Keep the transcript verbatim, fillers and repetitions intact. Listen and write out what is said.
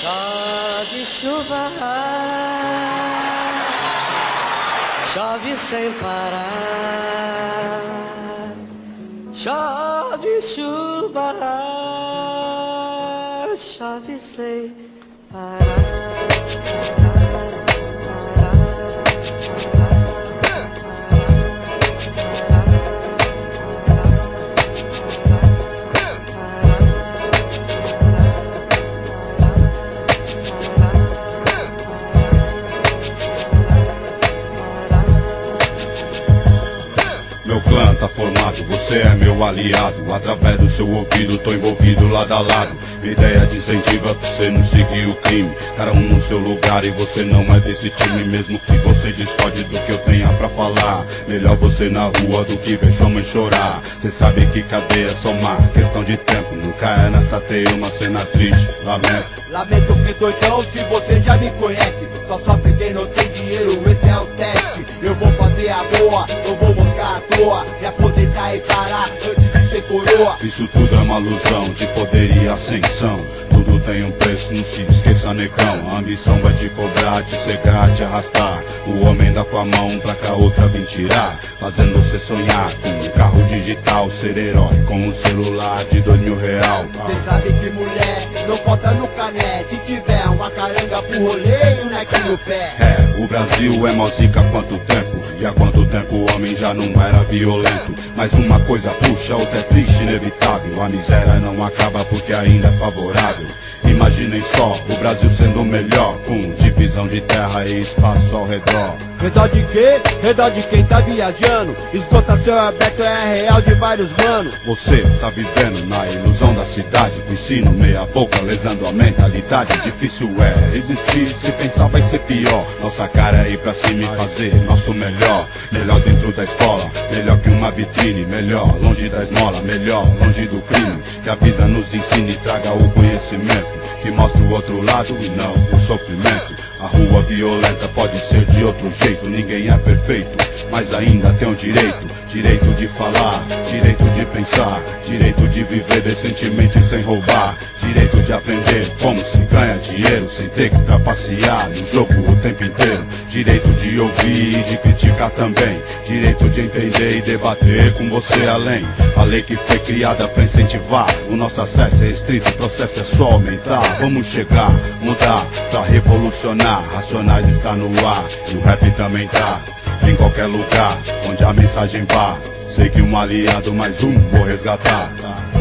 Chove chuva, chove sem parar. Chove chuva, chove sem parar. Meu clã tá formado, você é meu aliado. Através do seu ouvido tô envolvido lado a lado. Minha ideia de incentiva pra você não seguir o crime. Cada um no seu lugar e você não é desse time. Mesmo que você discorde do que eu tenha pra falar, melhor você na rua do que ver sua mãe chorar. Cê sabe que cadeia é só uma questão de tempo. Não caia nessa teia, uma cena triste, lamento. Lamento que doidão, se você já me conhece. Só sofre quem não tem dinheiro, esse é o teste. Eu vou fazer a boa, não vou moscar à toa. Me aposentar e parar antes de ser coroa. Isso tudo é uma ilusão de poder e ascensão. Tudo tem um preço, não se esqueça, negão. A ambição vai te cobrar, te cegar, te arrastar. O homem dá com a mão pra cá outra vem tirar, fazendo você sonhar com um carro digital, ser herói com um celular de dois mil real. Cê sabe que mulher não falta no cané. Se tiver uma caranga pro rolê e um Nike no pé. É, o Brasil é mó zica há quanto tempo? E há quanto tempo o homem já não era violento? Mas uma coisa puxa, outra é triste, inevitável. A miséria não acaba porque ainda é favorável. Imaginem só, o Brasil sendo melhor, com divisão de terra e espaço ao redor. Redor de quê? Redor de quem tá viajando. Esgota céu aberto é real de vários manos. Você tá vivendo na ilusão da cidade, com ensino meia boca, lesando a mentalidade. Difícil é resistir, se pensar vai ser pior. Nossa cara é ir pra cima e fazer nosso melhor. Melhor dentro da escola, melhor que uma vitrine. Melhor longe da esmola, melhor longe do crime. Que a vida nos ensine e traga o conhecimento que mostra o outro lado e não o sofrimento. A rua violenta pode ser de outro jeito, ninguém é perfeito, mas ainda tem o direito. Direito de falar, direito de pensar, direito de viver decentemente sem roubar. Direito de aprender como se ganha dinheiro sem ter que trapacear no jogo o tempo inteiro. Direito de ouvir e de criticar também. Direito de entender e debater com você além. A lei que foi criada pra incentivar o nosso acesso é restrito, o processo é só aumentar. Vamos chegar, mudar, pra revolucionar. Racionais está no ar e o rap também tá em qualquer lugar onde a mensagem vá. Sei que um aliado mais um vou resgatar.